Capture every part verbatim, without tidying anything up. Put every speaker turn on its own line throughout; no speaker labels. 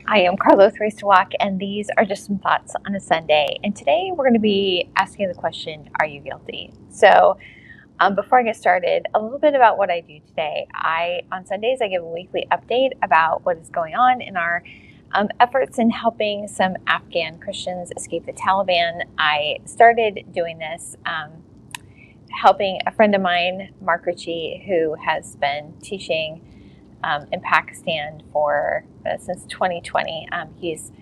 I am Carlos Racewalk, and these are just some thoughts on a Sunday. And today we're going to be asking the question, are you guilty? So um, before I get started, a little bit about what I do today. I On Sundays, I give a weekly update about what is going on in our um, efforts in helping some Afghan Christians escape the Taliban. I started doing this um, helping a friend of mine, Mark Ritchie, who has been teaching Um, in Pakistan for uh, since twenty twenty. Um, he's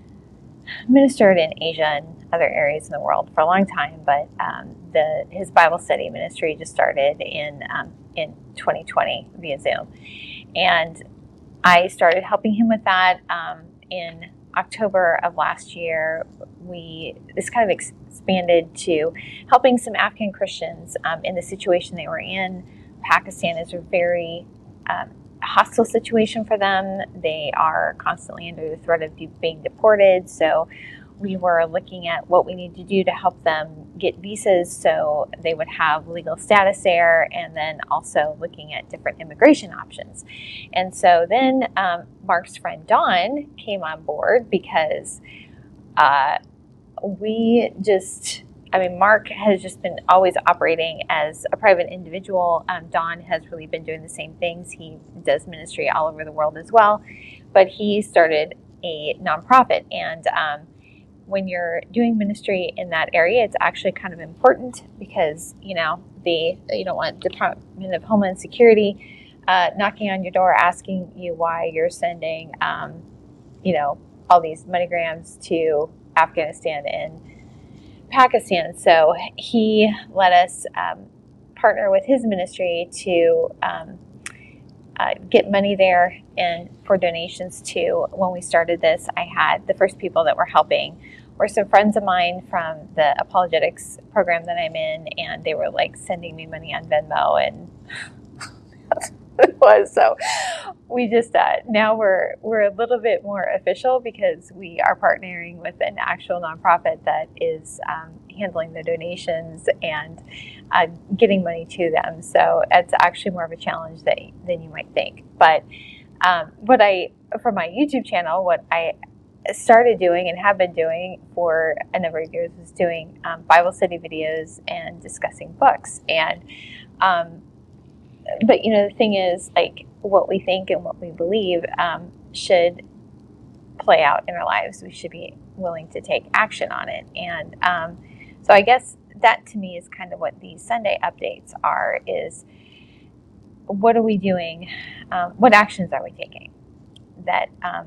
ministered in Asia and other areas in the world for a long time, but um, the his Bible study ministry just started in um, in twenty twenty via Zoom, and I started helping him with that um, in October of last year. We this kind of expanded to helping some Afghan Christians um, in the situation they were in. Pakistan is a very um, hostile situation for them. They are constantly under the threat of being deported. So we were looking at what we need to do to help them get visas so they would have legal status there, and then also looking at different immigration options. And so then um, Mark's friend Dawn came on board because uh, we just I mean, Mark has just been always operating as a private individual. Um, Don has really been doing the same things. He does ministry all over the world as well, but he started a nonprofit. And um, when you're doing ministry in that area, it's actually kind of important because, you know, the you don't want Department of Homeland Security uh, knocking on your door asking you why you're sending, um, you know, all these MoneyGrams to Afghanistan and Pakistan. So he let us um, partner with his ministry to um, uh, get money there and for donations to. When we started this, I had the first people that were helping were some friends of mine from the apologetics program that I'm in, and they were like sending me money on Venmo, and that's what it was. So we just uh, now we're we're a little bit more official because we are partnering with an actual nonprofit that is um, handling the donations and uh, getting money to them. So it's actually more of a challenge that, than you might think. But um, what I for my YouTube channel, what I started doing and have been doing for a number of years was doing um, Bible study videos and discussing books. And um, but you know the thing is, like, what we think and what we believe um, should play out in our lives. We should be willing to take action on it. And um, so I guess that to me is kind of what these Sunday updates are, is what are we doing? Um, what actions are we taking that um,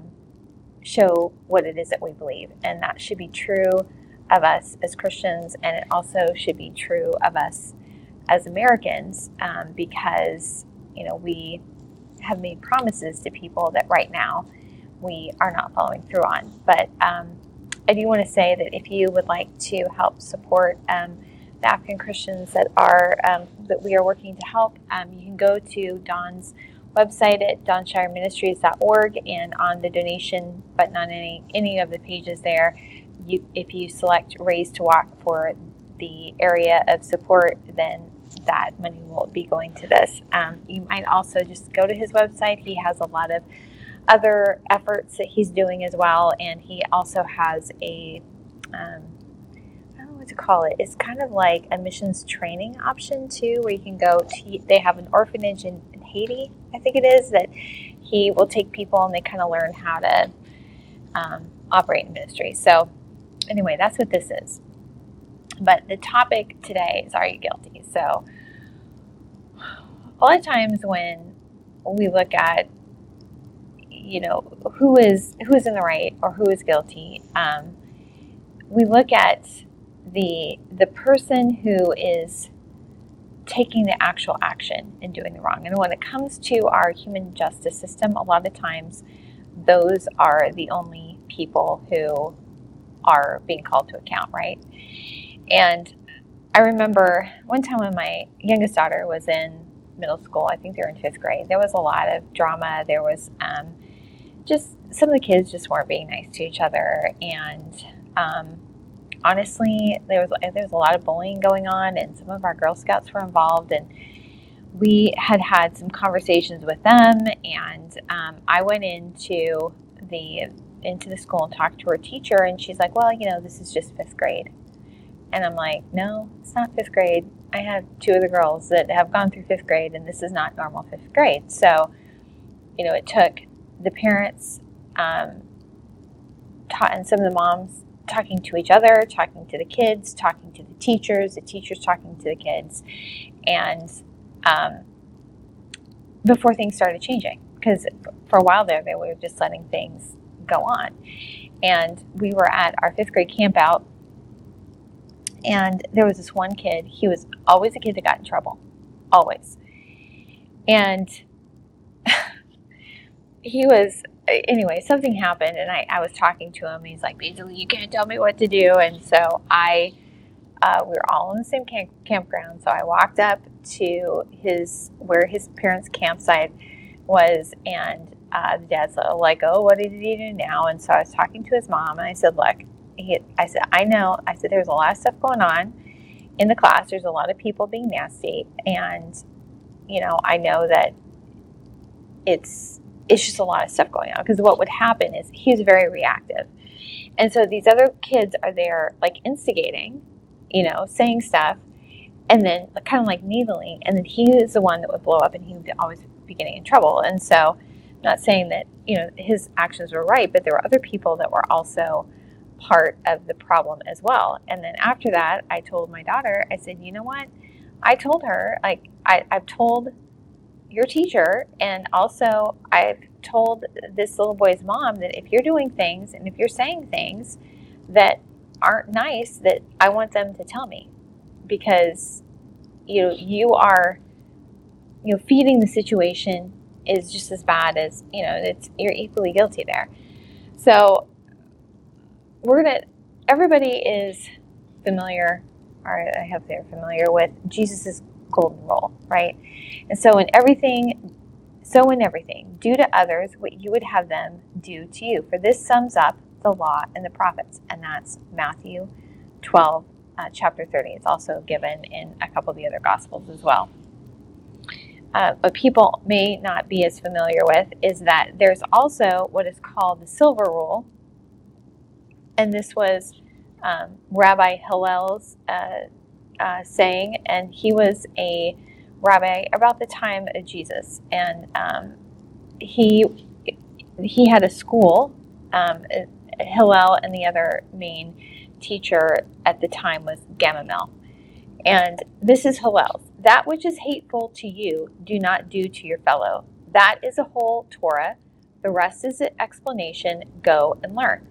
show what it is that we believe? And that should be true of us as Christians, and it also should be true of us as Americans, um, because, you know, we have made promises to people that right now we are not following through on. But um, I do want to say that if you would like to help support um, the Afghan Christians that are um, that we are working to help, um, you can go to Dawn's website at dawn shire ministries dot org, and on the donation button on any any of the pages there, you if you select Raise to Walk for the area of support, then that money will be going to this. Um, you might also just go to his website. He has a lot of other efforts that he's doing as well, and he also has a, um, I don't know what to call it. It's kind of like a missions training option too, where you can go to, they have an orphanage in, in Haiti, I think it is, that he will take people and they kind of learn how to um, operate in ministry. So anyway, that's what this is. But the topic today is, are you guilty? So a lot of times when we look at, you know, who is who is in the right or who is guilty, um, we look at the the person who is taking the actual action and doing the wrong. And when it comes to our human justice system, a lot of times those are the only people who are being called to account, right? And I remember one time when my youngest daughter was in middle school, I think they were in fifth grade, there was a lot of drama. There was um, just, some of the kids just weren't being nice to each other. And um, honestly, there was, there was a lot of bullying going on, and some of our Girl Scouts were involved. And we had had some conversations with them, and um, I went into the into the school and talked to her teacher, and she's like, well, you know, this is just fifth grade. And I'm like, no, it's not fifth grade. I have two of the girls that have gone through fifth grade, and this is not normal fifth grade. So, you know, it took the parents um, taught, and some of the moms talking to each other, talking to the kids, talking to the teachers, the teachers talking to the kids, and um, before things started changing. Because for a while there, they were just letting things go on. And we were at our fifth grade camp out, and there was this one kid. He was always a kid that got in trouble, always. And he was, anyway, something happened, and I, I was talking to him. He's like, basically, you can't tell me what to do. And so I, uh, we were all in the same camp, campground. So I walked up to his, where his parents' campsite was, and uh, the dad's like, oh, what did he do now? And so I was talking to his mom, and I said, look, he, I said, I know, I said, there's a lot of stuff going on in the class. There's a lot of people being nasty, and, you know, I know that it's, it's just a lot of stuff going on, because what would happen is he was very reactive. And so these other kids are there, like, instigating, you know, saying stuff, and then kind of like needling, and then he is the one that would blow up, and he would always be getting in trouble. And so I'm not saying that, you know, his actions were right, but there were other people that were also part of the problem as well. And then after that, I told my daughter, I said, you know what? I told her, like, I, I've told your teacher, and also I've told this little boy's mom that if you're doing things and if you're saying things that aren't nice, that I want them to tell me, because you know, you are, you know, feeding the situation is just as bad as, you know, it's, you're equally guilty there. So we're gonna, everybody is familiar, or I hope they're familiar with Jesus's golden rule, right? And so in everything, so in everything, do to others what you would have them do to you. For this sums up the law and the prophets, and that's Matthew twelve, uh, chapter thirty. It's also given in a couple of the other Gospels as well. Uh, what people may not be as familiar with is that there's also what is called the silver rule, and this was um, Rabbi Hillel's uh, uh, saying, and he was a rabbi about the time of Jesus, and um, he he had a school. Um, Hillel and the other main teacher at the time was Gamaliel, and this is Hillel. That which is hateful to you, do not do to your fellow. That is a whole Torah. The rest is an explanation. Go and learn.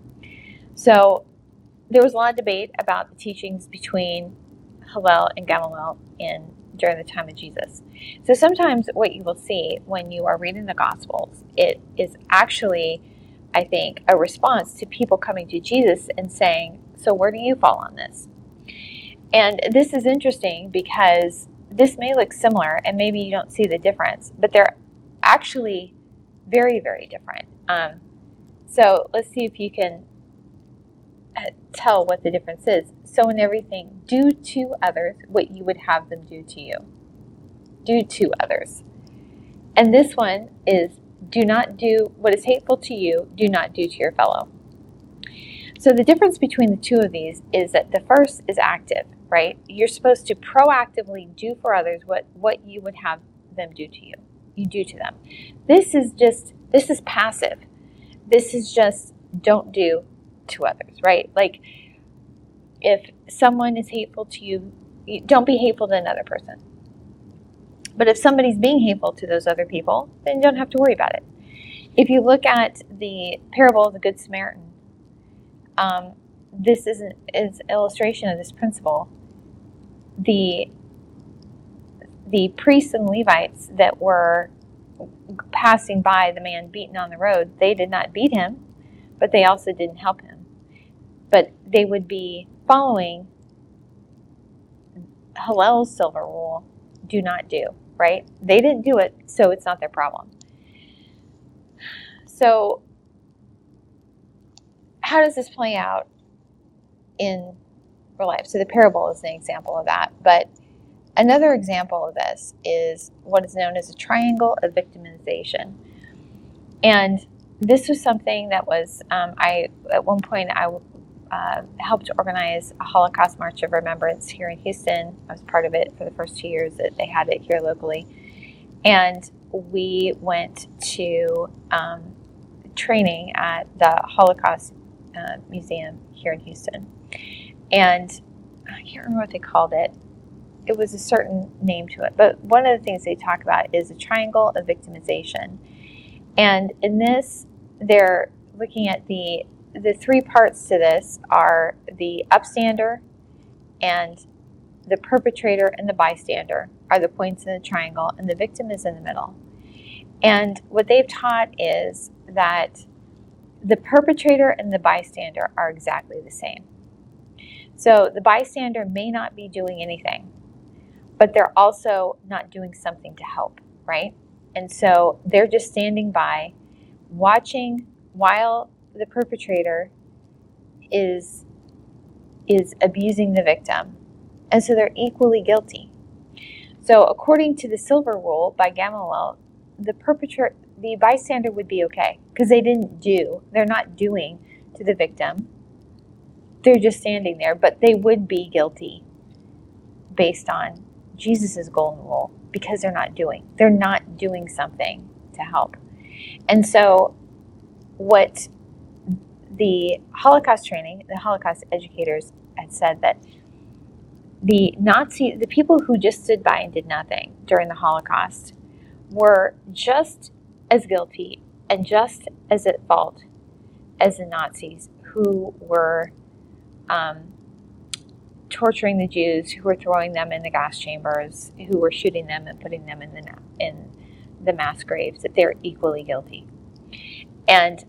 So there was a lot of debate about the teachings between Hillel and Gamaliel in during the time of Jesus. So sometimes what you will see when you are reading the Gospels, it is actually, I think, a response to people coming to Jesus and saying, so where do you fall on this? And this is interesting because this may look similar and maybe you don't see the difference, but they're actually very, very different. Um, so let's see if you can tell what the difference is. So in everything, do to others what you would have them do to you. Do to others. And this one is, do not do what is hateful to you, do not do to your fellow. So the difference between the two of these is that the first is active, right? You're supposed to proactively do for others what, what you would have them do to you. You do to them. This is just, this is passive. This is just don't do to others, right? Like if someone is hateful to you, don't be hateful to another person. But if somebody's being hateful to those other people, then you don't have to worry about it. If you look at the parable of the Good Samaritan, um, this is an, is an illustration of this principle. The the priests and Levites that were passing by the man beaten on the road, they did not beat him, but they also didn't help him. But they would be following Hillel's silver rule, do not do, right? They didn't do it, so it's not their problem. So how does this play out in real life? So the parable is an example of that. But another example of this is what is known as a triangle of victimization. And this was something that was, um, I at one point I uh, helped organize a Holocaust March of Remembrance here in Houston. I was part of it for the first two years that they had it here locally. And we went to um, training at the Holocaust uh, Museum here in Houston. And I can't remember what they called it. It was a certain name to it. But one of the things they talk about is a triangle of victimization. And in this, they're looking at the the three parts to this are the upstander and the perpetrator and the bystander are the points in the triangle, and the victim is in the middle. And what they've taught is that the perpetrator and the bystander are exactly the same. So the bystander may not be doing anything, but they're also not doing something to help, right? And so they're just standing by, watching while the perpetrator is is abusing the victim. And so they're equally guilty. So according to the silver rule by Gamaliel, the perpetrator, the bystander would be okay because they didn't do, they're not doing to the victim. They're just standing there, but they would be guilty based on Jesus's golden rule because they're not doing. They're not doing something to help. And so what the Holocaust training, the Holocaust educators had said that the Nazi, the people who just stood by and did nothing during the Holocaust were just as guilty and just as at fault as the Nazis who were um, torturing the Jews, who were throwing them in the gas chambers, who were shooting them and putting them in the in the mass graves, that they're equally guilty. And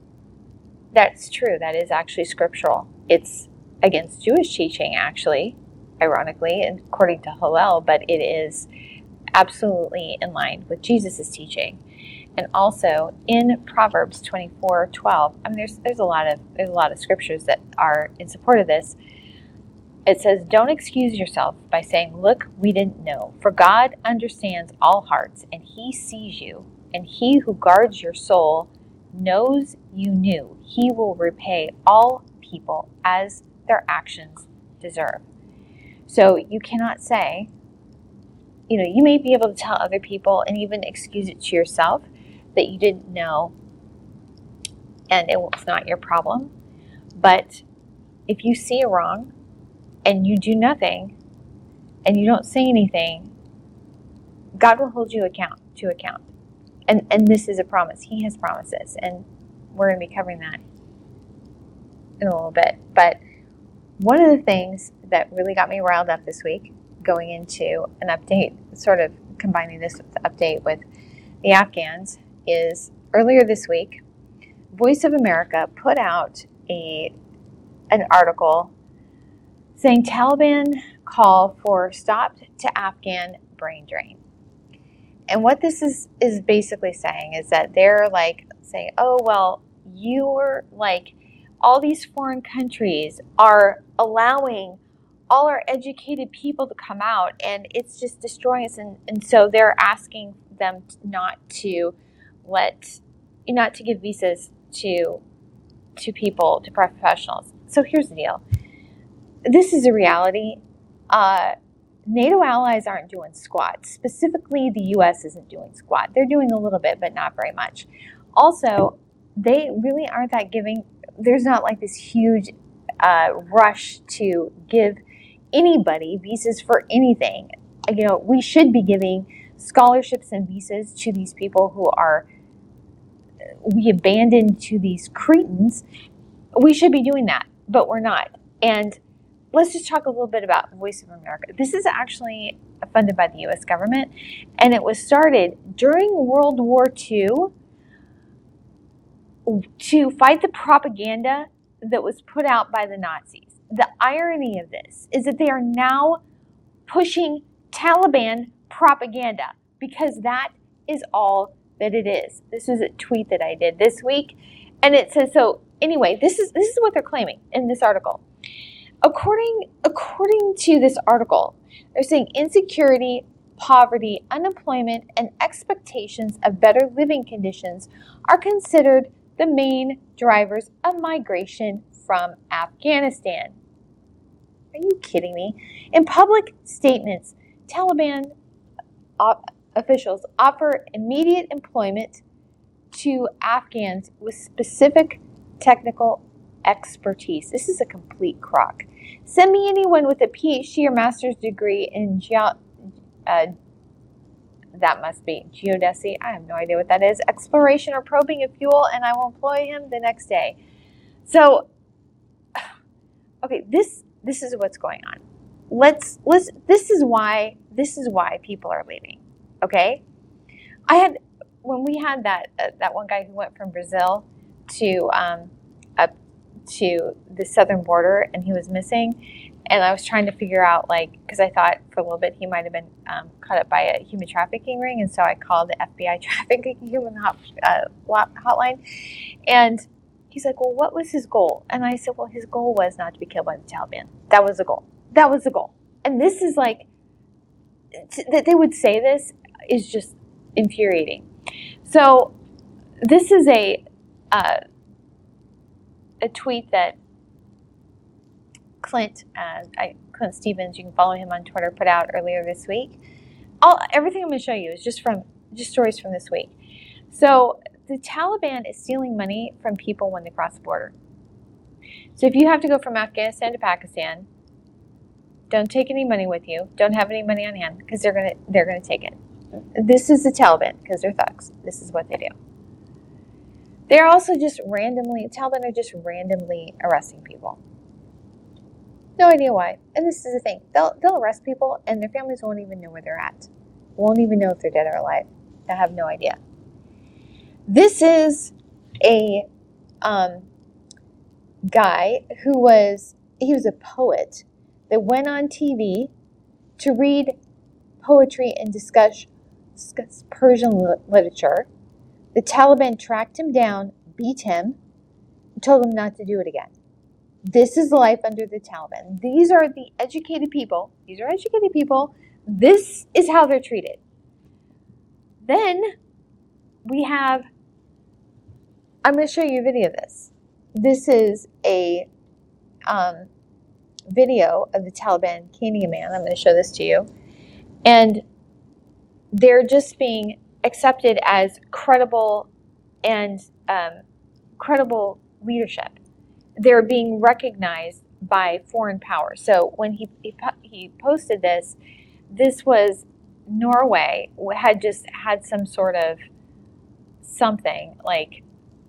that's true. That is actually scriptural. It's against Jewish teaching, actually, ironically, and according to Hillel, but it is absolutely in line with Jesus' teaching. And also in Proverbs twenty-four twelve, I mean, there's there's a lot of there's a lot of scriptures that are in support of this. It says, "Don't excuse yourself by saying, 'Look, we didn't know.' For God understands all hearts, and He sees you. And He who guards your soul knows you knew. He will repay all people as their actions deserve." So you cannot say, you know, you may be able to tell other people and even excuse it to yourself that you didn't know and it was not your problem. But if you see a wrong and you do nothing and you don't say anything, God will hold you account to account. And and this is a promise. He has promised this. And we're going to be covering that in a little bit. But one of the things that really got me riled up this week, going into an update, sort of combining this with the update with the Afghans, is earlier this week, Voice of America put out a an article saying Taliban call for stop to Afghan brain drain. And what this is, is basically saying is that they're like saying, oh, well, you're like, all these foreign countries are allowing all our educated people to come out and it's just destroying us. And, and so they're asking them not to let, not to give visas to, to people, to professionals. So here's the deal. This is a reality. Uh, NATO allies aren't doing squat. Specifically, the U S isn't doing squat. They're doing a little bit, but not very much. Also, they really aren't that giving. There's not like this huge uh, rush to give anybody visas for anything. You know, we should be giving scholarships and visas to these people who are, we abandoned to these cretins. We should be doing that, but we're not. And let's just talk a little bit about Voice of America. This is actually funded by the U S government, and it was started during World War Two to fight the propaganda that was put out by the Nazis. The irony of this is that they are now pushing Taliban propaganda because that is all that it is. This is a tweet that I did this week, and it says, so anyway, this is this is what they're claiming in this article. According according to this article, they're saying insecurity poverty, unemployment, and expectations of better living conditions are considered the main drivers of migration from Afghanistan. Are you kidding me? In public statements, Taliban op- officials offer immediate employment to Afghans with specific technical expertise. This is a complete crock. Send me anyone with a P H D or master's degree in ge- uh, that must be geodesy. I have no idea what that is. Exploration or probing of fuel, and I will employ him the next day. So, okay, this this is what's going on. Let's let's. This is why this is why people are leaving. Okay, I had when we had that uh, that one guy who went from Brazil to um, up to the southern border, and he was missing. And I was trying to figure out, like, because I thought for a little bit he might have been um, caught up by a human trafficking ring, and so I called the F B I trafficking human hot, uh, hotline, and he's like, "Well, what was his goal?" And I said, "Well, his goal was not to be killed by the Taliban. That was the goal. That was the goal." And this is like t- that they would say this is just infuriating. So this is a uh, a tweet that Clint, uh, I, Clint Stevens, you can follow him on Twitter, put out earlier this week. All everything I'm going to show you is just from just stories from this week. So the Taliban is stealing money from people when they cross the border. So if you have to go from Afghanistan to Pakistan, don't take any money with you. Don't have any money on hand because they're going to they're going to take it. This is the Taliban because they're thugs. This is what they do. They're also just randomly Taliban are just randomly arresting people. No idea why. And this is the thing. They'll they'll arrest people and their families won't even know where they're at. Won't even know if they're dead or alive. They have no idea. This is a um, guy who was, he was a poet that went on T V to read poetry and discuss, discuss Persian li- literature. The Taliban tracked him down, beat him, and told him not to do it again. This is life under the Taliban. These are the educated people. These are educated people. This is how they're treated. Then we have, I'm going to show you a video of this. This is a um, video of the Taliban caning a man. I'm going to show this to you. And they're just being accepted as credible and um, credible leadership. They're being recognized by foreign powers. So when he, he he posted this, this was Norway had just had some sort of something like.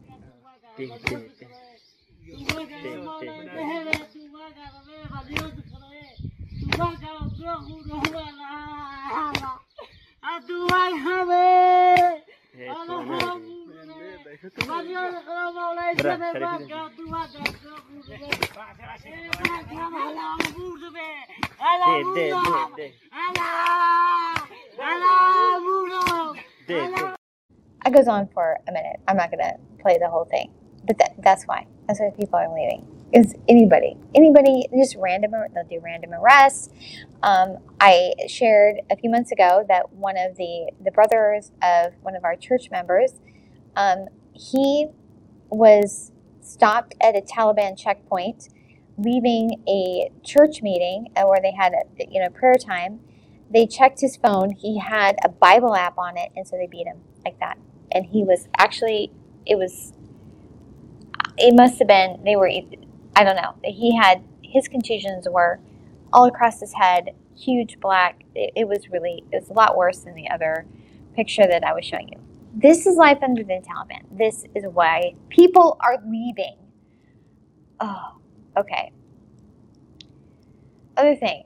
It goes on for a minute. I'm not going to play the whole thing, but that, that's why. That's why people are leaving. Is anybody, anybody, just random, they'll do random arrests. Um, I shared a few months ago that one of the, the brothers of one of our church members, um, he was stopped at a Taliban checkpoint, leaving a church meeting where they had a you know prayer time. They checked his phone. He had a Bible app on it, and so they beat him like that. And he was actually, it was, it must have been, they were, I don't know. He had, his contusions were all across his head, huge black. It, it was really, it was a lot worse than the other picture that I was showing you. This is life under the Taliban. This is why people are leaving. Oh, okay. Other thing.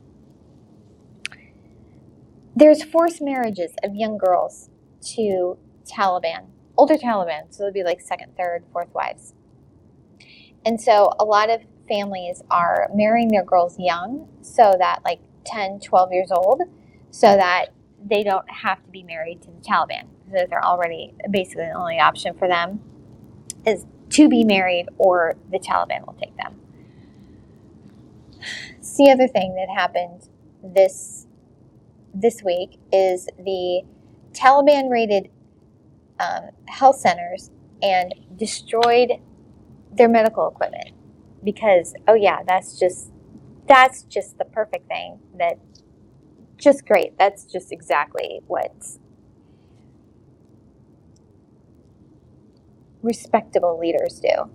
There's forced marriages of young girls to Taliban, older Taliban, so they'll be like second, third, fourth wives. And so a lot of families are marrying their girls young, so that like ten, twelve years old, so that they don't have to be married to the Taliban. So they're already, basically the only option for them is to be married or the Taliban will take them. It's the other thing that happened this this week is the Taliban raided um, health centers and destroyed their medical equipment because, oh yeah, that's just that's just the perfect thing. That just great. That's just exactly what respectable leaders do.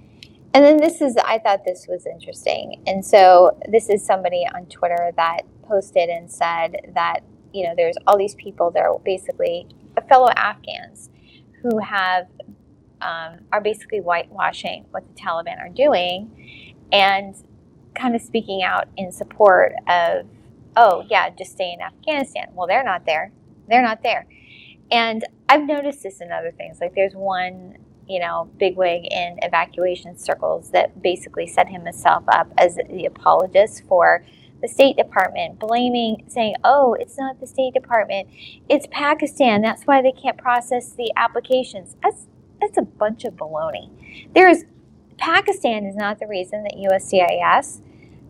And then this is, I thought this was interesting. And so this is somebody on Twitter that posted and said that, you know, there's all these people that are basically fellow Afghans who have, um, are basically whitewashing what the Taliban are doing and kind of speaking out in support of, oh, yeah, just stay in Afghanistan. Well, they're not there. They're not there. And I've noticed this in other things. Like there's one, you know, bigwig in evacuation circles that basically set himself up as the apologist for the State Department, blaming, saying, oh, it's not the State Department, it's Pakistan. That's why they can't process the applications. That's that's a bunch of baloney. There's Pakistan is not the reason that U S C I S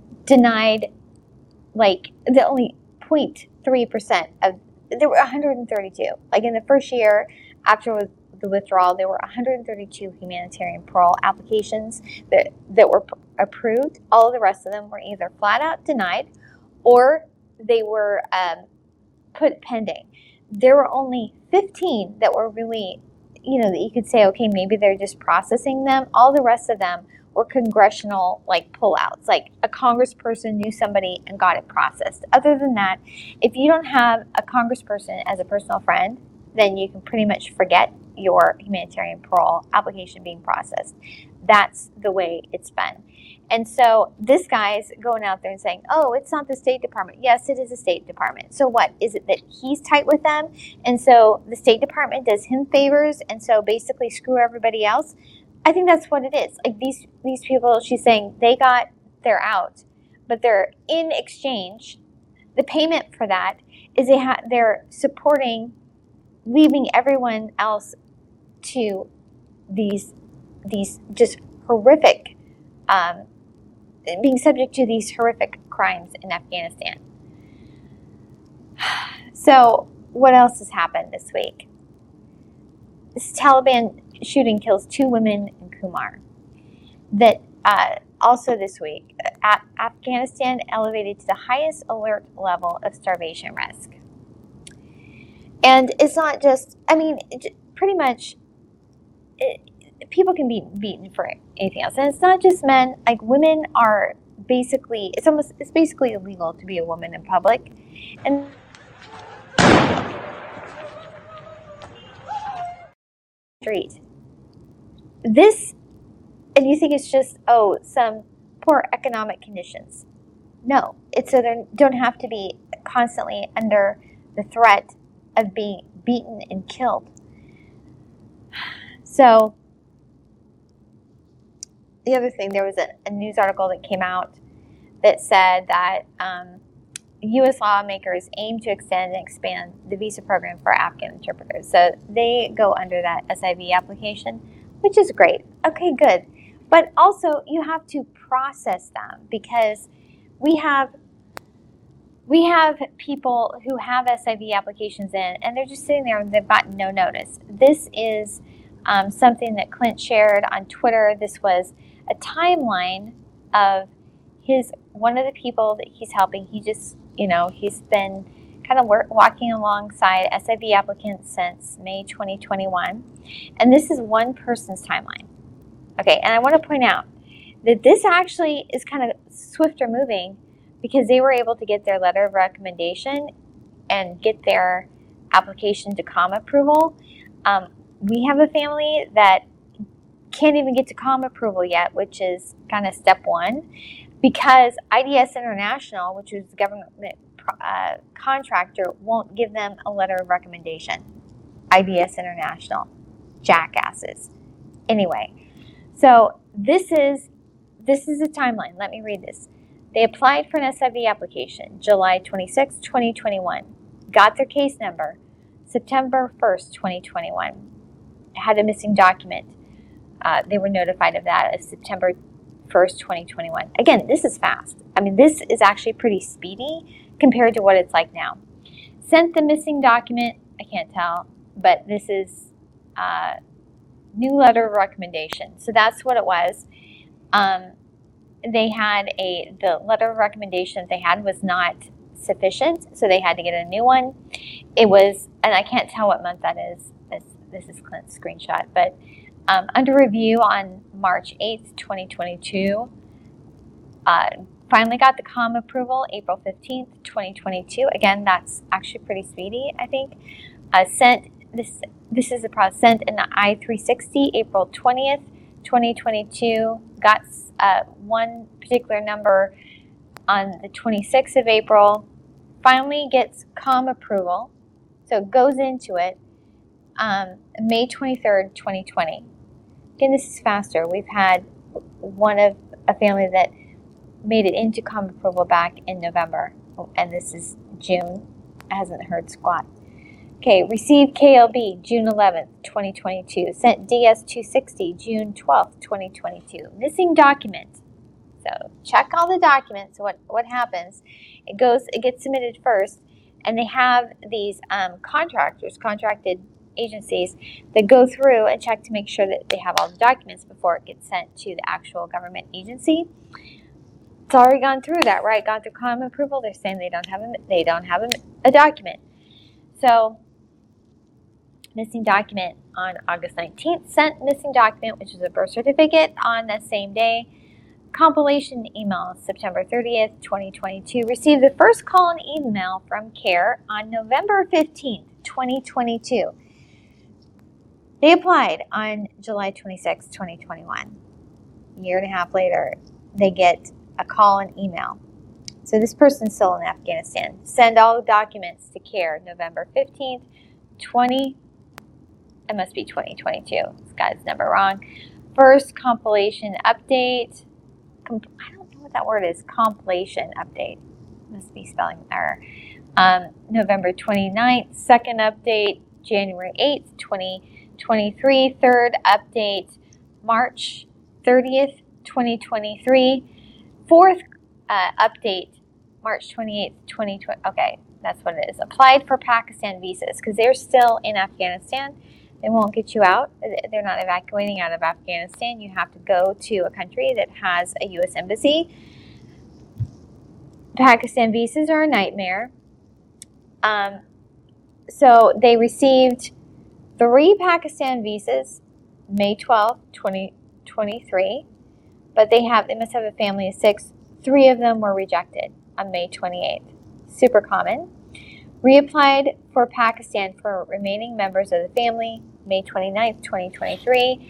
denied, like, the only zero point three percent of, there were one hundred thirty-two. Like in the first year after the withdrawal, there were one hundred thirty-two humanitarian parole applications that, that were p- approved. All of the rest of them were either flat out denied or they were um, put pending. There were only fifteen that were really, you know, that you could say, okay, maybe they're just processing them. All the rest of them were congressional, like, pullouts. Like a congressperson knew somebody and got it processed. Other than that, if you don't have a congressperson as a personal friend, then you can pretty much forget your humanitarian parole application being processed. That's the way it's been. And so this guy's going out there and saying, oh, it's not the State Department. Yes, it is the State Department. So what? Is it that he's tight with them? And so the State Department does him favors and so basically screw everybody else? I think that's what it is. Like these these people, she's saying they got their out, but they're in exchange. The payment for that is they ha- they're supporting, leaving everyone else to these these just horrific, um, being subject to these horrific crimes in Afghanistan. So what else has happened this week? This Taliban shooting kills two women in Kumar. That uh, also this week, A- Afghanistan elevated to the highest alert level of starvation risk. And it's not just, I mean, it, pretty much it, people can be beaten for anything else. And it's not just men, like women are basically, it's almost, it's basically illegal to be a woman in public. And street. This, and you think it's just, oh, some poor economic conditions. No, it's so they don't have to be constantly under the threat of being beaten and killed. So, the other thing, there was a, a news article that came out that said that um, U S lawmakers aim to extend and expand the visa program for Afghan interpreters. So they go under that S I V application, which is great. Okay, good. But also you have to process them because we have we have people who have S I V applications in and they're just sitting there and they've gotten no notice. This is um, something that Clint shared on Twitter. This was a timeline of his one of the people that he's helping. He just You know, he's been kind of work, walking alongside S I V applicants since May twenty twenty-one. And this is one person's timeline. Okay, and I want to point out that this actually is kind of swifter moving because they were able to get their letter of recommendation and get their application to C O M approval. Um, we have a family that can't even get to C O M approval yet, which is kind of step one. Because I D S International, which is the government uh, contractor, won't give them a letter of recommendation. I D S International. Jackasses. Anyway, so this is this is a timeline. Let me read this. They applied for an S I V application July twenty-sixth, twenty twenty-one. Got their case number September first, twenty twenty-one. Had a missing document. Uh, they were notified of that as September first, twenty twenty-one. Again, this is fast. I mean, this is actually pretty speedy compared to what it's like now. sent the missing document. I can't tell, but this is uh, new letter of recommendation. So that's what it was. Um, they had a, the letter of recommendation they had was not sufficient, so they had to get a new one. It was, and I can't tell what month that is. This, this is Clint's screenshot, but um, under review on March eighth, twenty twenty-two, uh, finally got the C O M approval April fifteenth, twenty twenty-two. Again, that's actually pretty speedy, I think. Uh, sent, this this is the process, sent in the I three sixty April twentieth, twenty twenty-two. Got uh, one particular number on the twenty-sixth of April. Finally gets C O M approval. So it goes into it um, May twenty-third, twenty twenty. Again, this is faster. We've had one of a family that made it into C O M approval back in November, and this is June. It hasn't heard squat. Okay, received K L B June eleventh, twenty twenty-two. Sent D S two sixty June twelfth, twenty twenty-two. Missing document. So check all the documents. What what happens? It goes. It gets submitted first, and they have these um, contractors, contracted agencies that go through and check to make sure that they have all the documents before it gets sent to the actual government agency. It's already gone through that, right? Gone through C O M approval. They're saying they don't have a, they don't have a, a document. So missing document on August nineteenth. Sent missing document, which is a birth certificate, on the same day. Compilation email September thirtieth, twenty twenty-two. Received the first call and email from CARE on November fifteenth, twenty twenty-two. They applied on July twenty-sixth, twenty twenty-one. A year and a half later, they get a call and email. So this person's still in Afghanistan. Send all documents to CARE November fifteenth, twenty. It must be twenty twenty-two. This guy's never wrong. First compilation update. Com- I don't know what that word is. Compilation update. Must be spelling error. Um, November twenty-ninth. Second update. January eighth, twenty twenty-three. Third update. March thirtieth, twenty twenty-three. Fourth uh, update. March twenty-eighth, twenty twenty. Okay, that's what it is. Applied for Pakistan visas because they're still in Afghanistan. They won't get you out. They're not evacuating out of Afghanistan. You have to go to a country that has a U S embassy. Pakistan visas are a nightmare. Um, so they received three Pakistan visas May twelfth, twenty twenty-three. But they have they must have a family of six. Three of them were rejected on May twenty-eighth. Super common. Reapplied for Pakistan for remaining members of the family, May twenty-ninth, twenty twenty-three.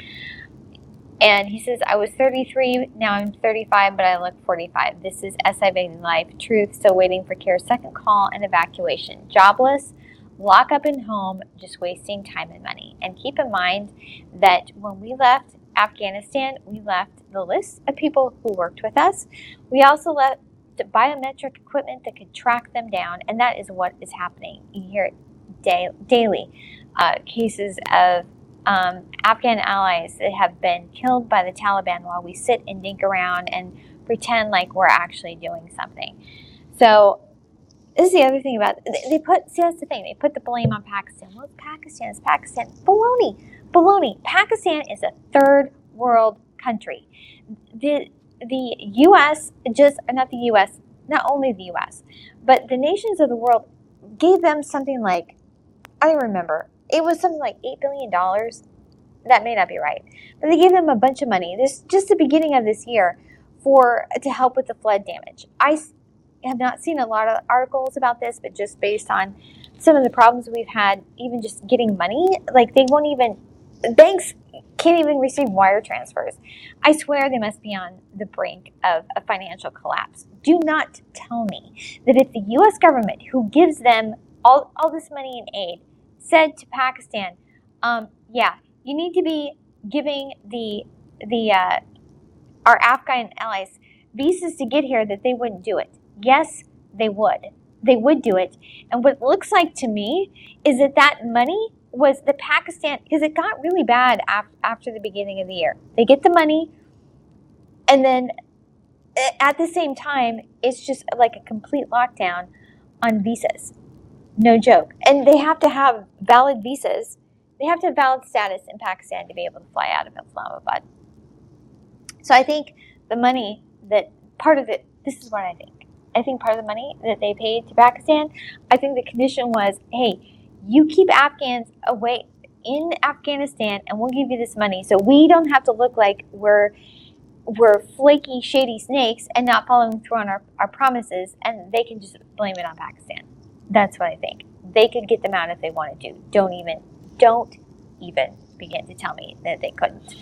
And he says, I was thirty-three, now I'm thirty-five, but I look forty-five. This is S I V Life Truth, still waiting for CARE's second call and evacuation. Jobless, lock up in home, just wasting time and money. And keep in mind that when we left Afghanistan, we left the list of people who worked with us. We also left biometric equipment that could track them down, and that is what is happening. You hear it day, daily. Uh, cases of um, Afghan allies that have been killed by the Taliban while we sit and dink around and pretend like we're actually doing something. So this is the other thing about it. They put, see, that's the thing, they put the blame on Pakistan. Well, it's Pakistan, it's Pakistan. Baloney, baloney. Pakistan is a third world country. The The U S, just, not the U S, not only the U S, but the nations of the world gave them something like, I don't remember, it was something like eight billion dollars. That may not be right. But they gave them a bunch of money, this just the beginning of this year, for to help with the flood damage. I have not seen a lot of articles about this, but just based on some of the problems we've had, even just getting money, like they won't even, banks can't even receive wire transfers. I swear they must be on the brink of a financial collapse. Do not tell me that if the U S government, who gives them all, all this money in aid, said to Pakistan, um, yeah, you need to be giving the the uh, our Afghan allies visas to get here, that they wouldn't do it. Yes, they would. They would do it. And what it looks like to me is that that money was the Pakistan, because it got really bad af- after the beginning of the year. They get the money, and then at the same time, it's just like a complete lockdown on visas. No joke. And they have to have valid visas. They have to have valid status in Pakistan to be able to fly out of Islamabad. So I think the money that part of it, this is what I think. I think part of the money that they paid to Pakistan, I think the condition was, hey, you keep Afghans away in Afghanistan and we'll give you this money so we don't have to look like we're we're flaky, shady snakes and not following through on our, our promises, and they can just blame it on Pakistan. That's what I think. They could get them out if they wanted to. Don't even, don't even begin to tell me that they couldn't.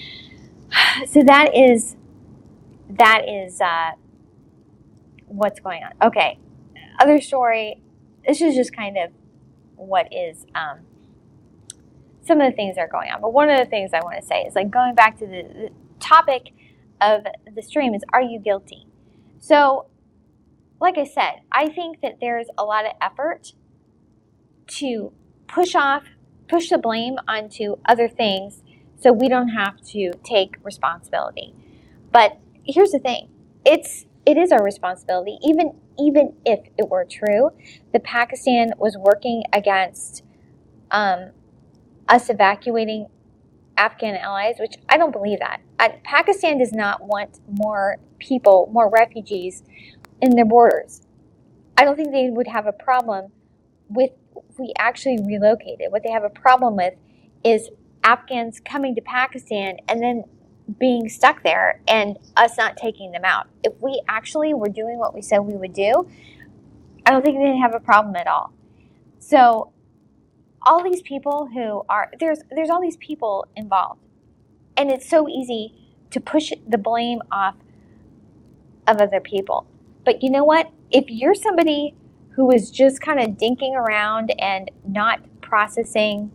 So that is, that is uh, what's going on. Okay, other story. This is just kind of what is um, some of the things that are going on. But one of the things I want to say is, like, going back to the, the topic of the stream is, are you guilty? So, like I said, I think that there's a lot of effort to push off, push the blame onto other things so we don't have to take responsibility. But here's the thing. It's it is our responsibility, even even if it were true that Pakistan was working against um, us evacuating Afghan allies, which I don't believe that. Uh, Pakistan does not want more people, more refugees in their borders. I don't think they would have a problem with if we actually relocated. What they have a problem with is Afghans coming to Pakistan and then being stuck there and us not taking them out. If we actually were doing what we said we would do, I don't think they'd have a problem at all. So all these people who are, there's there's all these people involved. And it's so easy to push the blame off of other people. But you know what? If you're somebody who is just kind of dinking around and not processing,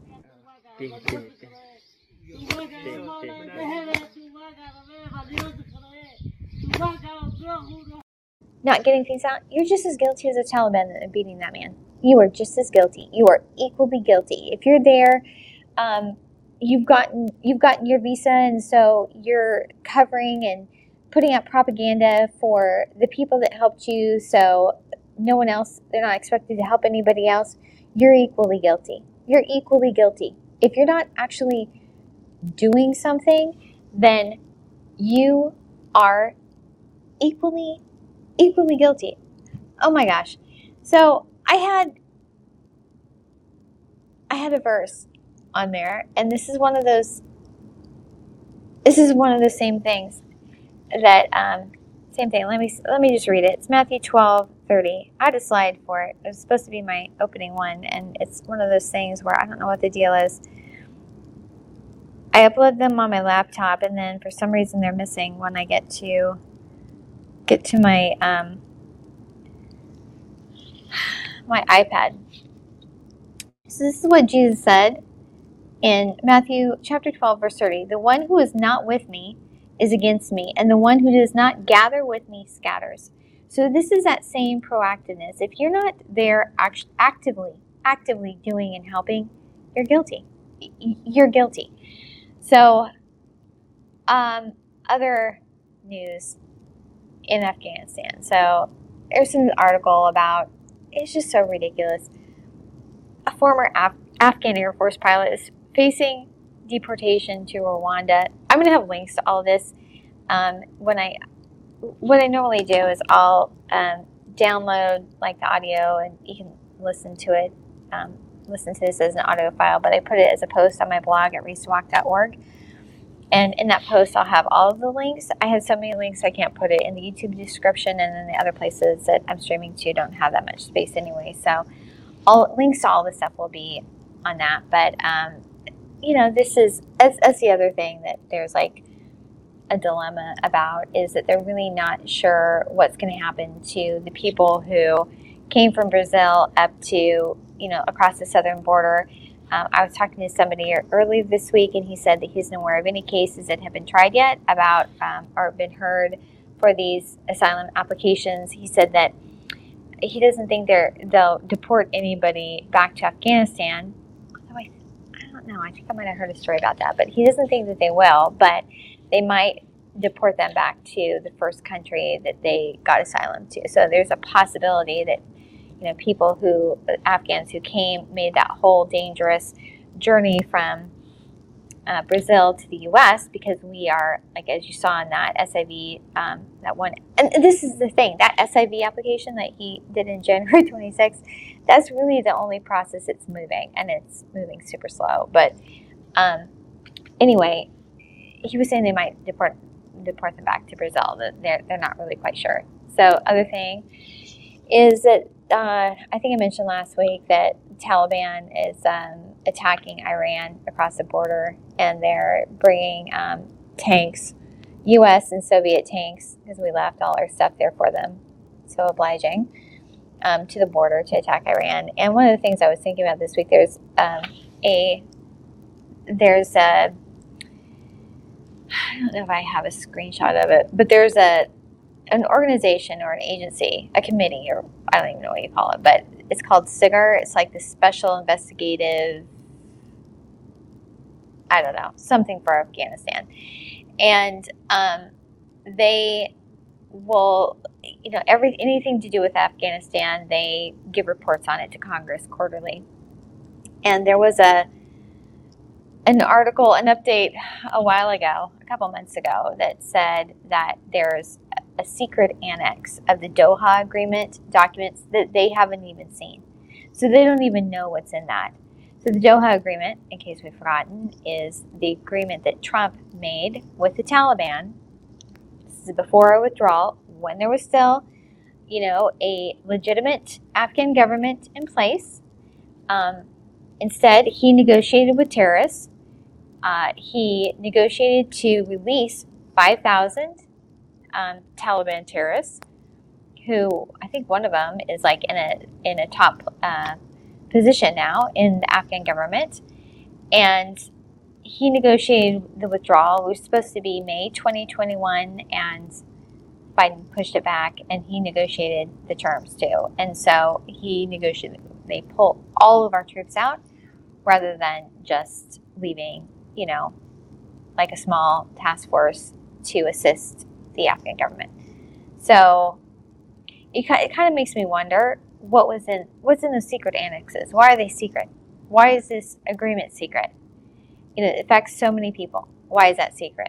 not getting things out, you're just as guilty as the Taliban that are beating that man. You are just as guilty. You are equally guilty. If you're there, um, you've gotten you've gotten your visa, and so you're covering and putting out propaganda for the people that helped you, so no one else, they're not expected to help anybody else. You're equally guilty. You're equally guilty. If you're not actually doing something, then you are equally equally guilty. Oh my gosh. So I had I had a verse on there, and this is one of those this is one of the same things that um, same thing. Let me let me just read it. It's Matthew twelve thirty. I had a slide for it. It was supposed to be my opening one, and it's one of those things where I don't know what the deal is. I upload them on my laptop, and then for some reason they're missing when I get to get to my um, my iPad. So this is what Jesus said in Matthew chapter twelve, verse thirty. The one who is not with me is against me, and the one who does not gather with me scatters. So this is that same proactiveness. If you're not there act- actively, actively doing and helping, you're guilty. You're guilty. So, um, other news in Afghanistan. So there's an article about, it's just so ridiculous. A former Af- Afghan Air Force pilot is facing deportation to Rwanda. I'm going to have links to all of this. Um, when I, what I normally do is I'll um, download like the audio, and you can listen to it, um, listen to this as an audio file, but I put it as a post on my blog at reese walk dot org. And in that post, I'll have all of the links. I have so many links I can't put it in the YouTube description, and then the other places that I'm streaming to don't have that much space anyway. So all links to all the stuff will be on that. But um, you know, this is that's, that's the other thing that there's like a dilemma about, is that they're really not sure what's going to happen to the people who came from Brazil up to, you know, across the southern border. Um, I was talking to somebody earlier this week, and he said that he's not aware of any cases that have been tried yet about um, or been heard for these asylum applications. He said that he doesn't think they're, they'll deport anybody back to Afghanistan. Although I, I don't know. I think I might have heard a story about that. But he doesn't think that they will, but they might deport them back to the first country that they got asylum to. So there's a possibility that, you know, people who, Afghans who came, made that whole dangerous journey from uh, Brazil to the U S because we are, like, as you saw in that S I V, um, that one, and this is the thing, that S I V application that he did in January twenty-sixth, that's really the only process it's moving, and it's moving super slow. But um, anyway, he was saying they might deport deport them back to Brazil. That they're they're not really quite sure. So other thing is that uh, I think I mentioned last week that Taliban is um, attacking Iran across the border, and they're bringing um, tanks, U S and Soviet tanks, because we left all our stuff there for them. So obliging. Um, to the border to attack Iran. And one of the things I was thinking about this week, there's um, a there's a I don't know if I have a screenshot of it, but there's a an organization or an agency, a committee, or I don't even know what you call it, but it's called SIGAR. It's like the Special Investigative, I don't know, something for Afghanistan. And um, they will, you know, every anything to do with Afghanistan, they give reports on it to Congress quarterly. And there was a an article, an update a while ago, a couple months ago, that said that there's a secret annex of the Doha Agreement documents that they haven't even seen. So they don't even know what's in that. So the Doha Agreement, in case we've forgotten, is the agreement that Trump made with the Taliban. This is before a withdrawal, when there was still, you know, a legitimate Afghan government in place. Um, instead, he negotiated with terrorists. Uh, he negotiated to release five thousand um, Taliban terrorists, who I think one of them is like in a in a top uh, position now in the Afghan government. And he negotiated the withdrawal. It was supposed to be May twenty twenty-one, and Biden pushed it back, and he negotiated the terms too. And so he negotiated, they pulled all of our troops out rather than just leaving, you know, like a small task force to assist the Afghan government. So it, it kind of makes me wonder what was in what's in those secret annexes. Why are they secret? Why is this agreement secret? You know, it affects so many people. Why is that secret?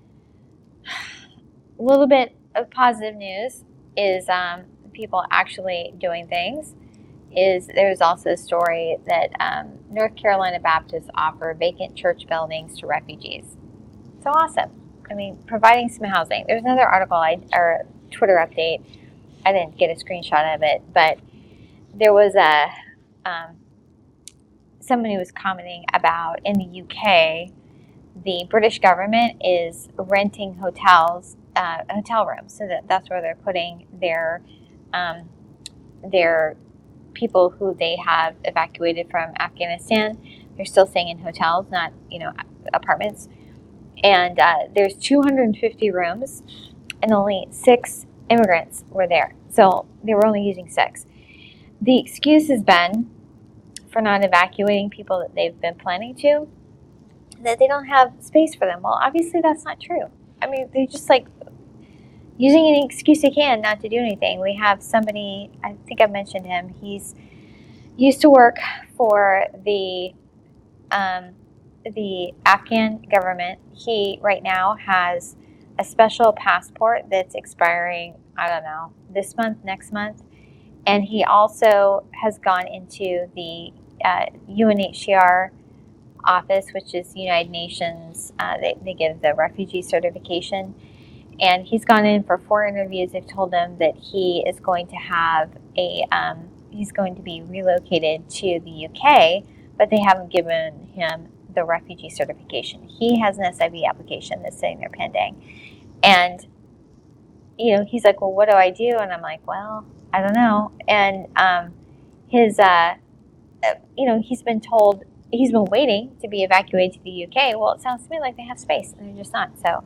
A little bit of positive news is um, people actually doing things. Is there's also a story that um, North Carolina Baptists offer vacant church buildings to refugees. So awesome. I mean, providing some housing. There's another article I, or Twitter update. I didn't get a screenshot of it, but there was a um, someone who was commenting about in the U K, the British government is renting hotels, uh, hotel rooms, so that that's where they're putting their um, their people who they have evacuated from Afghanistan. They're still staying in hotels, not, you know, apartments. And uh, there's two hundred fifty rooms, and only six immigrants were there. So they were only using six. The excuse has been for not evacuating people that they've been planning to, that they don't have space for them. Well, obviously that's not true. I mean, they just like using any excuse they can not to do anything. We have somebody, I think I mentioned him, he's used to work for the um, the Afghan government. He right now has a special passport that's expiring, I don't know, this month, next month. And he also has gone into the uh, U N H C R office, which is United Nations. Uh, they, they give the refugee certification. And he's gone in for four interviews. They've told him that he is going to have a, um, he's going to be relocated to the U K, but they haven't given him the refugee certification. He has an S I V application that's sitting there pending. And, you know, he's like, well, what do I do? And I'm like, well, I don't know. And um, his, uh, you know, he's been told, he's been waiting to be evacuated to the U K. Well, it sounds to me like they have space, and they're just not. So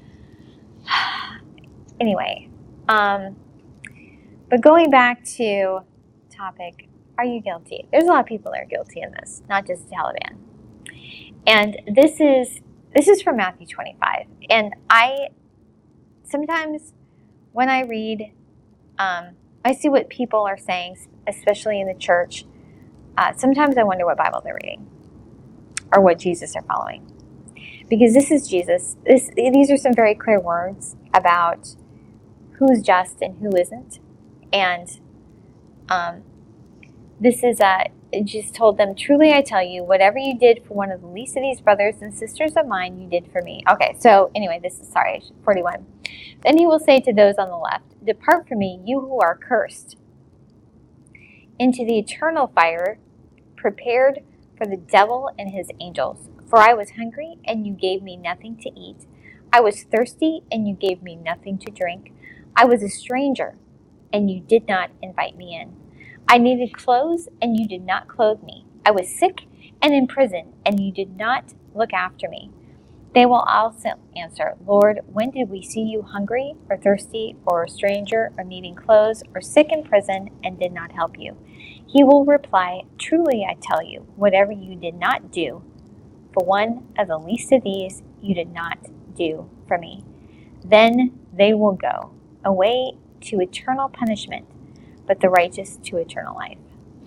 anyway, um, but going back to topic, are you guilty? There's a lot of people that are guilty in this, not just the Taliban. And this is this is from Matthew twenty-five. And I sometimes when I read um, I see what people are saying, especially in the church. Uh, sometimes I wonder what Bible they're reading or what Jesus they're following. Because this is Jesus. This, these are some very clear words about who's just and who isn't. And um, this is, uh, just told them, truly I tell you, whatever you did for one of the least of these brothers and sisters of mine, you did for me. Okay, so anyway, this is, sorry, forty-one. Then he will say to those on the left, depart from me, you who are cursed, into the eternal fire prepared for the devil and his angels. For I was hungry, and you gave me nothing to eat. I was thirsty, and you gave me nothing to drink. I was a stranger, and you did not invite me in. I needed clothes, and you did not clothe me. I was sick and in prison, and you did not look after me. They will also answer, Lord, when did we see you hungry or thirsty or a stranger or needing clothes or sick in prison and did not help you? He will reply, truly I tell you, whatever you did not do for one of the least of these, you did not do for me. Then they will go away to eternal punishment, but the righteous to eternal life.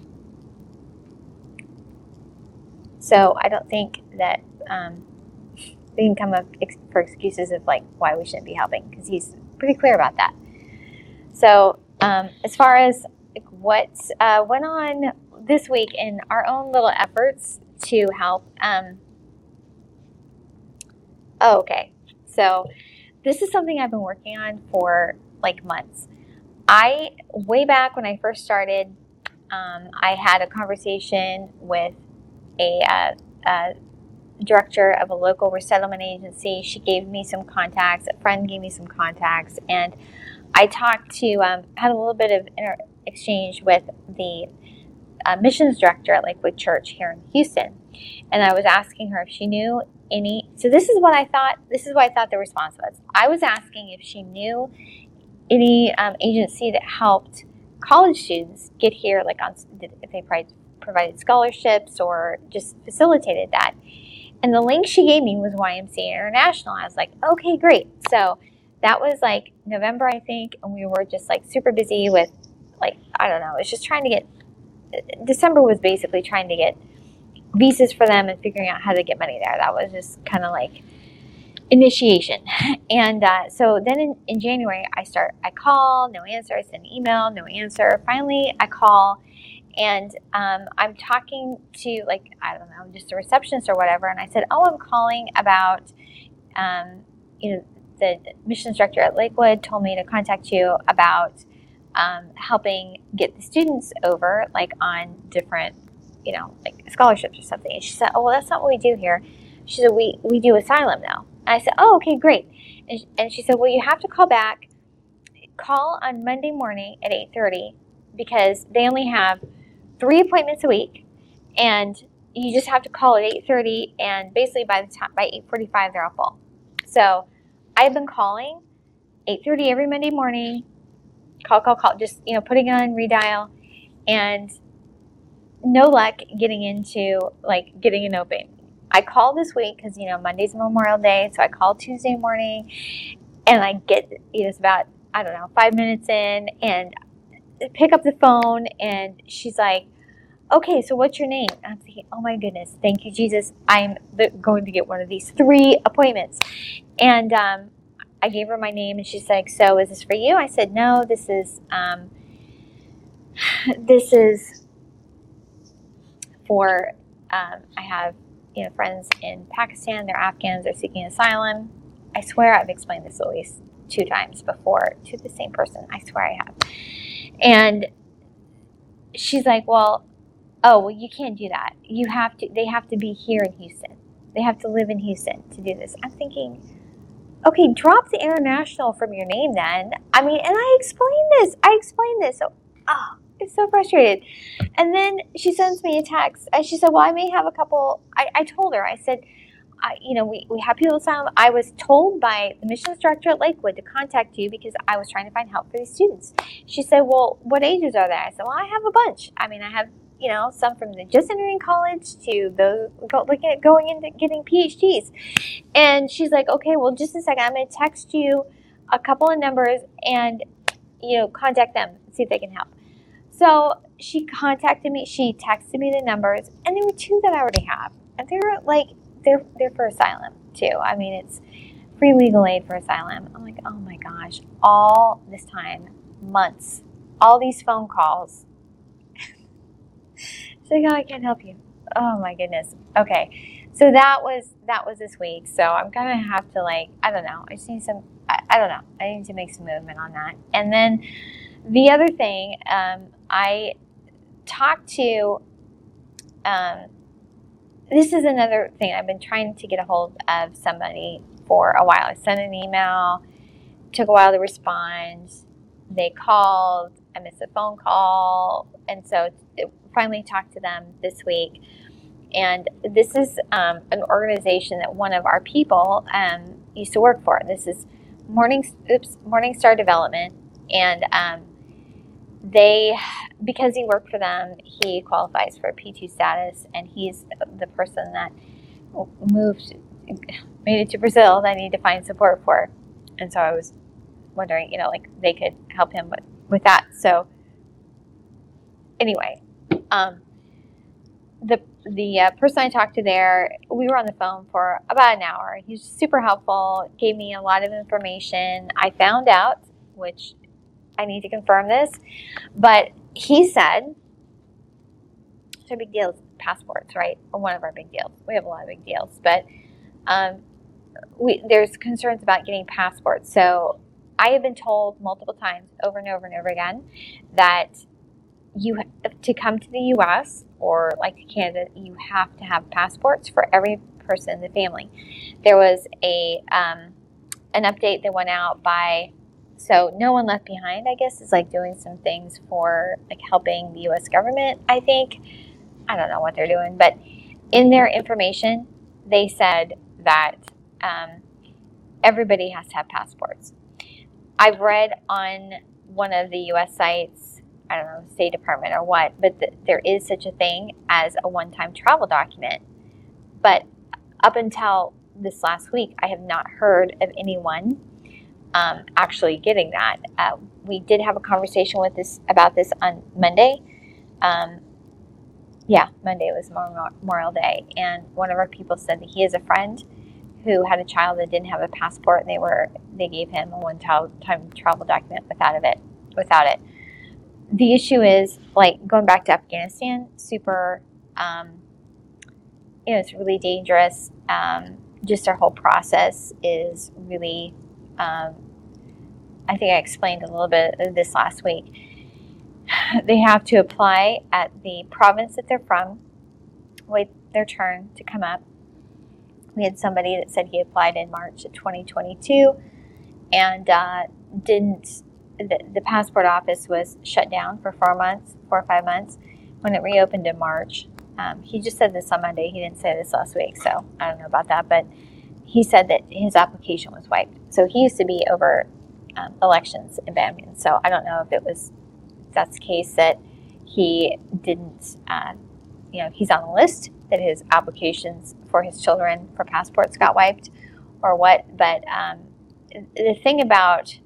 So I don't think that um, we can come up ex- for excuses of like why we shouldn't be helping, because he's pretty clear about that. So um, as far as like, what uh, went on this week in our own little efforts to help. Um, oh, okay. So this is something I've been working on for like months. I, way back when I first started, um, I had a conversation with a, uh, a director of a local resettlement agency. She gave me some contacts. A friend gave me some contacts. And I talked to, um, had a little bit of inter- exchange with the uh, missions director at Lakewood Church here in Houston. And I was asking her if she knew any, so this is what I thought, this is what I thought the response was. I was asking if she knew any um, agency that helped college students get here, like on if they provided scholarships or just facilitated that. And the link she gave me was Y M C A International. I was like, okay, great. So that was like November, I think, and we were just like super busy with like, I don't know, it's just trying to get, December was basically trying to get visas for them and figuring out how to get money there. That was just kind of like initiation. And uh, so then in, in January, I start, I call, no answer. I send an email, no answer. Finally, I call, and um, I'm talking to, like, I don't know, just a receptionist or whatever. And I said, oh, I'm calling about, um, you know, the missions director at Lakewood told me to contact you about um, helping get the students over, like, on different, you know, like scholarships or something. And she said, oh, well, that's not what we do here. She said, we, we do asylum now. And I said, oh, okay, great. And, and she said, well, you have to call back. Call on Monday morning at eight thirty because they only have three appointments a week. And you just have to call at eight thirty. And basically by the time, by eight forty-five, they're all full. So I've been calling eight thirty every Monday morning. Call, call, call. Just, you know, putting on redial. And no luck getting into, like, getting an open. I called this week because, you know, Monday's Memorial Day, so I called Tuesday morning, and I get, you know, it's about, I don't know, five minutes in, and pick up the phone, and she's like, okay, so what's your name? And I'm thinking, oh my goodness, thank you, Jesus. I'm going to get one of these three appointments. And um, I gave her my name, and she's like, so is this for you? I said, no, this is, um, this is for, um, I have, you know, friends in Pakistan, they're Afghans, they're seeking asylum. I swear I've explained this at least two times before to the same person. I swear I have. And she's like, well, oh, well, you can't do that. You have to, they have to be here in Houston. They have to live in Houston to do this. I'm thinking, okay, drop the international from your name then. I mean, and I explained this. I explained this. So, oh, it's so frustrated. And then she sends me a text, and she said, well, I may have a couple. I, I told her, I said, I, you know, we, we have people asylum. I was told by the missions director at Lakewood to contact you because I was trying to find help for these students. She said, well, what ages are there? I said, well, I have a bunch. I mean, I have, you know, some from the just entering college to those go, looking at going into getting P H Ds. And she's like, okay, well, just a second. I'm going to text you a couple of numbers, and you know, contact them, see if they can help. So she contacted me. She texted me the numbers, and there were two that I already have, and they're like they're they're for asylum too. I mean, it's free legal aid for asylum. I'm like, oh my gosh, all this time, months, all these phone calls. She's like, oh, I can't help you. Oh my goodness. Okay, so that was that was this week. So I'm gonna have to like I don't know. I just need some. I, I don't know. I need to make some movement on that. And then the other thing, um, I talked to. Um, this is another thing. I've been trying to get a hold of somebody for a while. I sent an email. Took a while to respond. They called. I missed a phone call, and so it, finally talked to them this week. And this is um, an organization that one of our people um, used to work for. This is Morning, oops, Morningstar Development, and um, they, because he worked for them, he qualifies for P two status, and he's the person that moved, made it to Brazil that I need to find support for. And so I was wondering, you know, like they could help him with, with that. So anyway, um, the the uh, person I talked to there, we were on the phone for about an hour. He was super helpful, gave me a lot of information. I found out, which I need to confirm this, but he said, it's a big deal, passports, right? One of our big deals. We have a lot of big deals, but um, we there's concerns about getting passports. So I have been told multiple times, over and over and over again, that you to come to the U S or like to Canada, you have to have passports for every person in the family. There was a um, an update that went out by, so No One Left Behind, I guess, is like doing some things for like helping the U S government, I think. I don't know what they're doing, but in their information, they said that um, everybody has to have passports. I've read on one of the U S sites, I don't know, State Department or what, but th- there is such a thing as a one-time travel document. But up until this last week, I have not heard of anyone um, actually getting that. Uh, we did have a conversation with this about this on Monday. Um, yeah, Monday was Memorial Day, and one of our people said that he has a friend who had a child that didn't have a passport, and they were they gave him a one-time travel document without of it, without it. The issue is, like, going back to Afghanistan, super, um, you know, it's really dangerous. Um, just our whole process is really, um, I think I explained a little bit of this last week. They have to apply at the province that they're from, wait their turn to come up. We had somebody that said he applied in March of twenty twenty-two and uh, didn't, the, the passport office was shut down for four months, four or five months. When it reopened in March, um, he just said this on Monday. He didn't say this last week, so I don't know about that. But he said that his application was wiped. So he used to be over um, elections in Bambi. So I don't know if it was, if that's the case that he didn't, uh, you know, he's on the list, that his applications for his children for passports got wiped or what. But um, the thing about,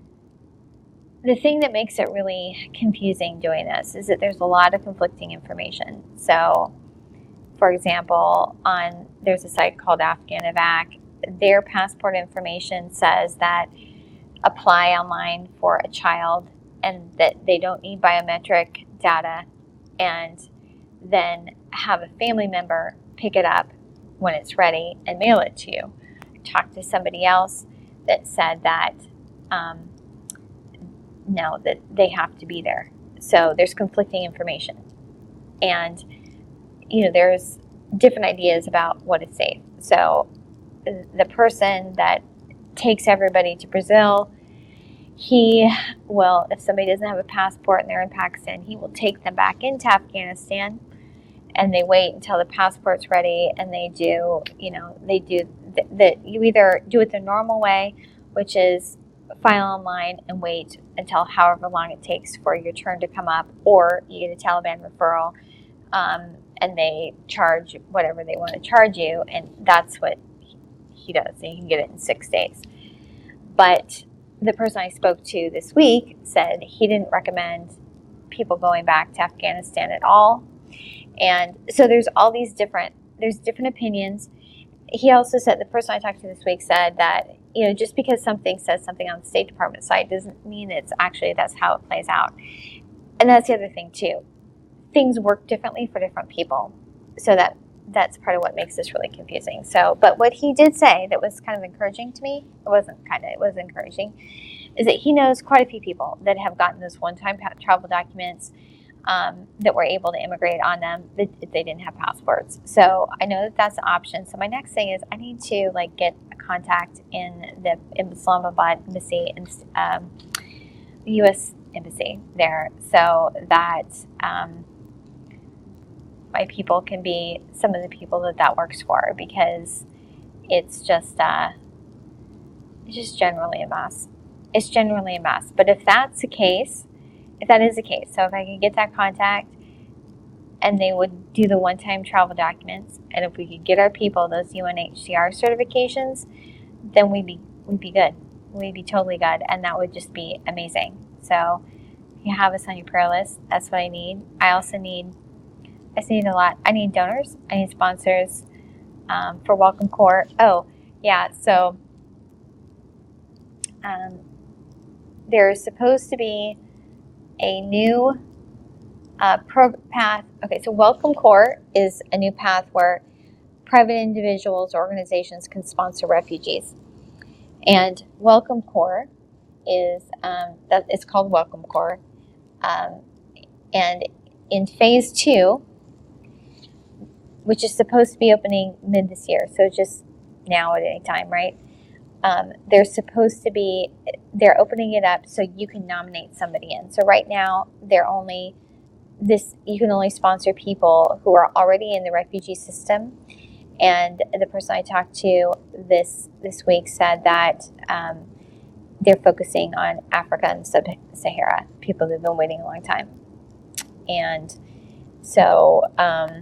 the thing that makes it really confusing doing this is that there's a lot of conflicting information. So, for example, on there's a site called Afghanivac. Their passport information says that apply online for a child and that they don't need biometric data, and then have a family member pick it up when it's ready and mail it to you. Talk to somebody else that said that um, no, that they have to be there. So there's conflicting information. And, you know, there's different ideas about what is safe. So the person that takes everybody to Brazil, he will, if somebody doesn't have a passport and they're in Pakistan, he will take them back into Afghanistan, and they wait until the passport's ready, and they do, you know, they do that. You either do it the normal way, which is file online and wait until however long it takes for your turn to come up, or you get a Taliban referral, um, and they charge whatever they want to charge you, and that's what he does. And you can get it in six days. But the person I spoke to this week said he didn't recommend people going back to Afghanistan at all. And so there's all these different, there's different opinions. He also said, the person I talked to this week said that, you know, just because something says something on the State Department site doesn't mean it's actually, that's how it plays out. And that's the other thing too. Things work differently for different people. So that that's part of what makes this really confusing. So, but what he did say that was kind of encouraging to me, it wasn't kind of, it was encouraging, is that he knows quite a few people that have gotten those one-time travel documents um, that were able to immigrate on them that they didn't have passports. So I know that that's an option. So my next thing is I need to like get a contact in the in Islamabad embassy and um, the U S embassy there, so that um, my people can be some of the people that that works for, because it's just uh, it's just generally a mess. It's generally a mess. But if that's the case, if that is the case, so if I can get that contact and they would do the one-time travel documents, and if we could get our people those U N H C R certifications, then we'd be we'd be good. We'd be totally good, and that would just be amazing. So if you have us on your prayer list, that's what I need. I also need I just need a lot. I need donors. I need sponsors um, for Welcome Corps. Oh, yeah. So um, there's supposed to be a new uh, pro path. Okay, so Welcome Corps is a new path where private individuals, organizations can sponsor refugees. And Welcome Corps is, um, that it's called Welcome Corps. Um, and in phase two, which is supposed to be opening mid this year, so just now at any time, right? Um, they're supposed to be, they're opening it up so you can nominate somebody in. So right now, they're only, this, you can only sponsor people who are already in the refugee system. And the person I talked to this this week said that um, they're focusing on Africa and Sub-Sahara, people that have been waiting a long time. And so, um,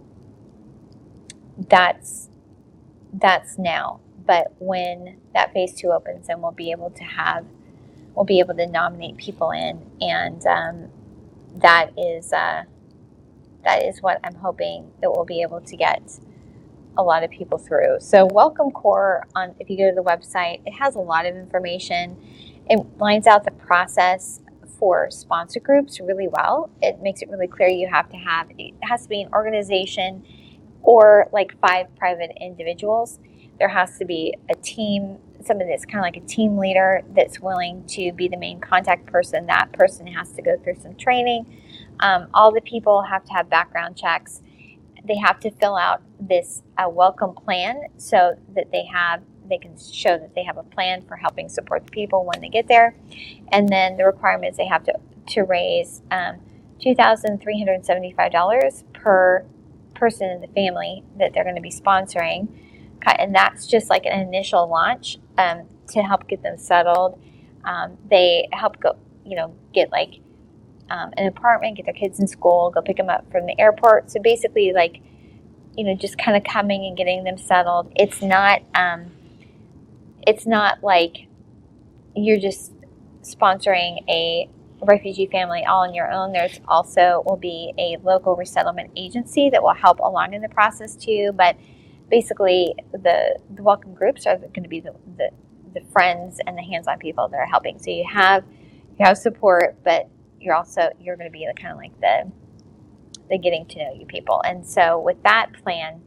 That's that's now, but when that phase two opens, then we'll be able to have, we'll be able to nominate people in, and um, that is uh, that is what I'm hoping that we'll be able to get a lot of people through. So Welcome Corps, on if you go to the website, it has a lot of information. It lines out the process for sponsor groups really well. It makes it really clear you have to have, it has to be an organization or like five private individuals. There has to be a team, somebody that's kind of like a team leader that's willing to be the main contact person. That person has to go through some training. Um, all the people have to have background checks. They have to fill out this uh, welcome plan so that they have, they can show that they have a plan for helping support the people when they get there. And then the requirement is they have to, to raise um, two thousand three hundred seventy-five dollars per person in the family that they're going to be sponsoring, and that's just like an initial launch um, to help get them settled. Um, they help go, you know, get like um, an apartment, get their kids in school, go pick them up from the airport. So basically, like, you know, just kind of coming and getting them settled. It's not, um, it's not like you're just sponsoring a refugee family all on your own. There's also will be a local resettlement agency that will help along in the process too. But basically, the the welcome groups are going to be the, the the friends and the hands-on people that are helping. So you have you have support, but you're also you're going to be the kind of like the the getting to know you people. And so with that plan,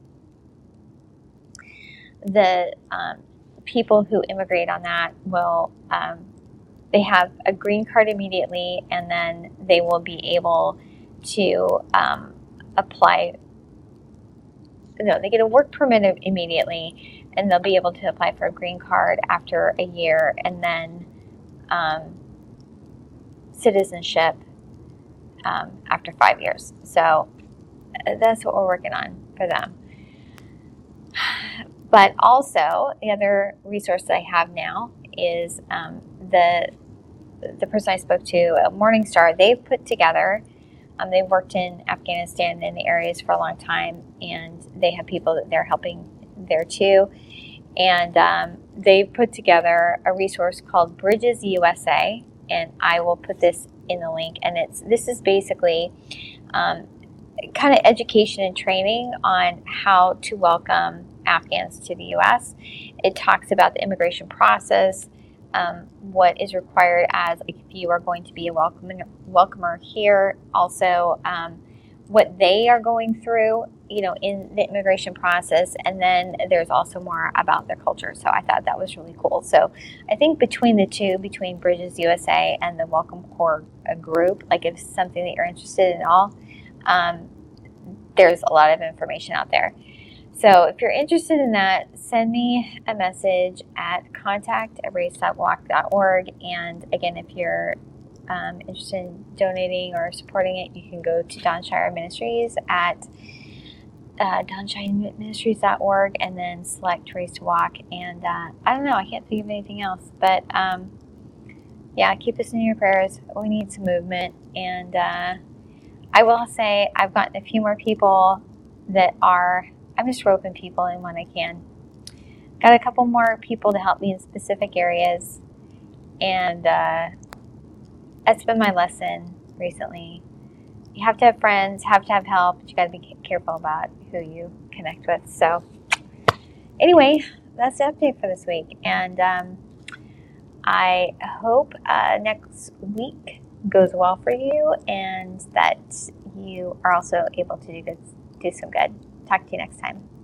the um, people who immigrate on that will. Um, They have a green card immediately, and then they will be able to um, apply. No, they get a work permit immediately, and they'll be able to apply for a green card after a year, and then um, citizenship um, after five years. So that's what we're working on for them. But also, the other resource that I have now is um, the the person I spoke to at Morningstar. They've put together, um, they've worked in Afghanistan in the areas for a long time, and they have people that they're helping there too. And um, they've put together a resource called Bridges U S A, and I will put this in the link. And it's this is basically um, kind of education and training on how to welcome Afghans to the U S. It talks about the immigration process, um, what is required as like, if you are going to be a welcoming, welcomer here, also um, what they are going through, you know, in the immigration process, and then there's also more about their culture. So I thought that was really cool. So I think between the two, between Bridges U S A and the Welcome Corps group, like if it's something that you're interested in at all, um, there's a lot of information out there. So if you're interested in that, send me a message at contact at race dot walk dot org. And again, if you're um, interested in donating or supporting it, you can go to Don Shire Ministries at uh, don shire ministries dot org and then select Race to Walk. And uh, I don't know, I can't think of anything else. But um, yeah, keep us in your prayers. We need some movement. And uh, I will say I've gotten a few more people that are, I'm just roping people in when I can. Got a couple more people to help me in specific areas. And uh, that's been my lesson recently. You have to have friends, have to have help, but you got to be careful about who you connect with. So anyway, that's the update for this week. And um, I hope uh, next week goes well for you and that you are also able to do, good, do some good. Talk to you next time.